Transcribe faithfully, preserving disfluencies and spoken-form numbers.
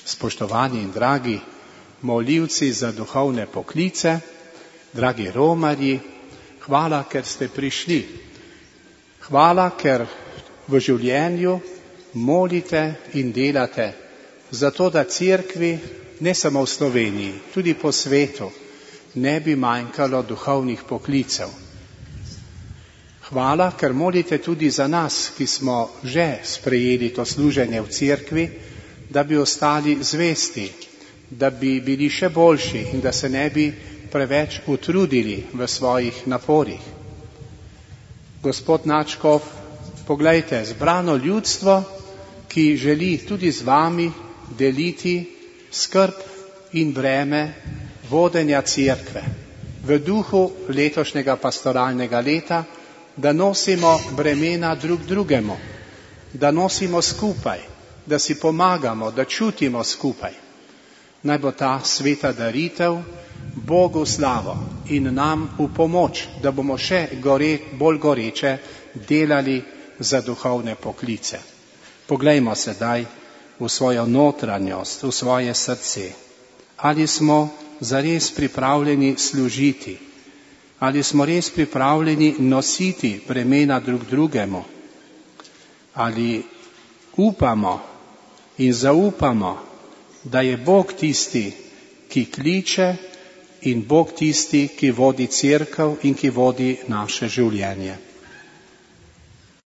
Spoštovani in dragi molilci za duhovne poklice, dragi romarji, hvala, ker ste prišli. Hvala, ker v življenju molite in delate, zato da cerkvi, ne samo v Sloveniji, tudi po svetu, ne bi manjkalo duhovnih poklicev. Hvala, ker molite tudi za nas, ki smo že sprejeli to služenje v cerkvi, da bi ostali zvesti, da bi bili še boljši in da se ne bi preveč utrudili v svojih naporih. Gospod nadškof, poglejte, zbrano ljudstvo, ki želi tudi z vami deliti skrb in breme vodenja cerkve v duhu letošnjega pastoralnega leta, da nosimo bremena drug drugemu, da nosimo skupaj, da si pomagamo, da čutimo skupaj. Naj bo ta sveta daritev Bogu slavo in nam v pomoč, da bomo še gore, bolj goreče delali za duhovne poklice. Poglejmo sedaj v svojo notranjost, v svoje srce. Ali smo zares pripravljeni služiti? Ali smo res pripravljeni nositi bremena drug drugemu? Ali upamo in zaupamo, da je Bog tisti, ki kliče in Bog tisti, ki vodi cerkev in ki vodi naše življenje?